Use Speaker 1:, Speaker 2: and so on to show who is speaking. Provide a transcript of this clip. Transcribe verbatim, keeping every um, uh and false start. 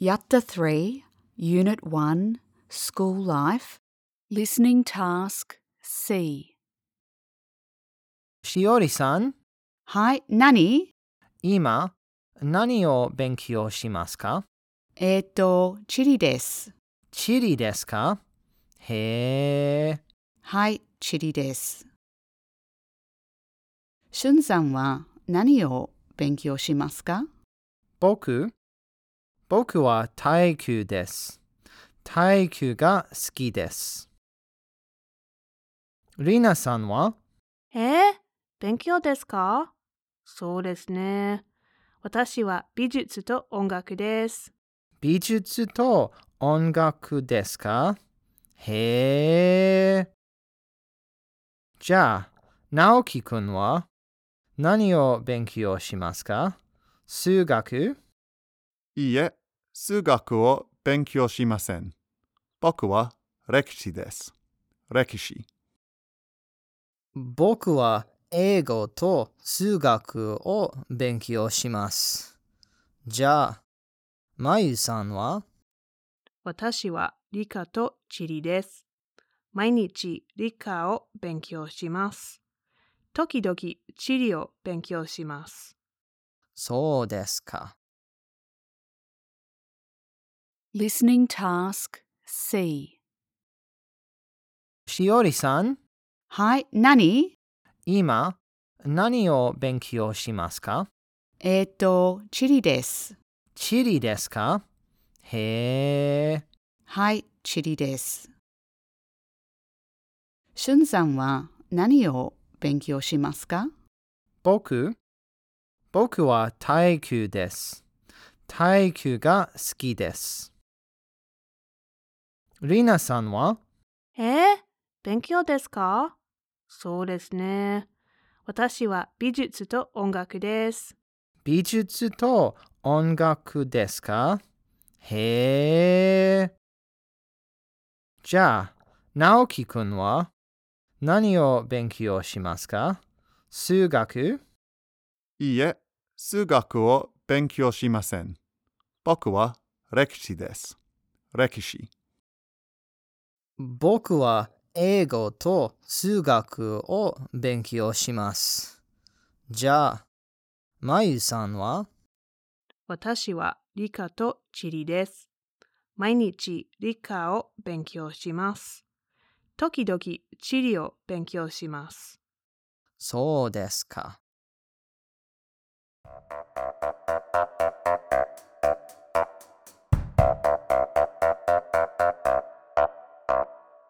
Speaker 1: Yatta three, Unit one, School Life, Listening Task C.
Speaker 2: しおりさん、
Speaker 1: はい、何？
Speaker 2: 今、何を勉強しますか？
Speaker 1: えーと、地理です。
Speaker 2: 地理ですか？へえ。
Speaker 1: はい、地理です。しゅんさんは何を勉強しますか？
Speaker 2: 僕、僕は体育です。体育が好きです。りなさんは？
Speaker 3: えー、勉強ですか？そうですね。私は美術と音楽です。
Speaker 2: 美術と音楽ですか？へえ。じゃあ、直樹くんは何を勉強しますか？数学？
Speaker 4: いいえ、数学を勉強しません。僕は歴史です。歴史。
Speaker 2: 僕は英語と数学を勉強します。じゃあ、まゆさんは？
Speaker 3: 私は理科と地理です。毎日理科を勉強します。時々地理を勉強します。
Speaker 2: そうですか。
Speaker 1: Listening Task C。
Speaker 2: しおりさん、
Speaker 1: はい、何？
Speaker 2: 今、何を勉強しますか？
Speaker 1: えーと、地理です。
Speaker 2: 地理ですか？へえ。
Speaker 1: はい、地理です。しゅんさんは何を勉強しますか？
Speaker 2: 僕、僕は体育です。体育が好きです。りなさんは？
Speaker 3: えー、勉強ですか？そうですね。私は美術と音楽です。
Speaker 2: 美術と音楽ですか？へえ。じゃあ、直樹くんは何を勉強しますか？数学？
Speaker 4: いいえ、数学を勉強しません。僕は歴史です。歴史。
Speaker 2: 僕は英語と数学を勉強します。じゃあ、まゆさんは？
Speaker 3: 私は理科と地理です。毎日理科を勉強します。時々地理を勉強します。
Speaker 2: そうですか。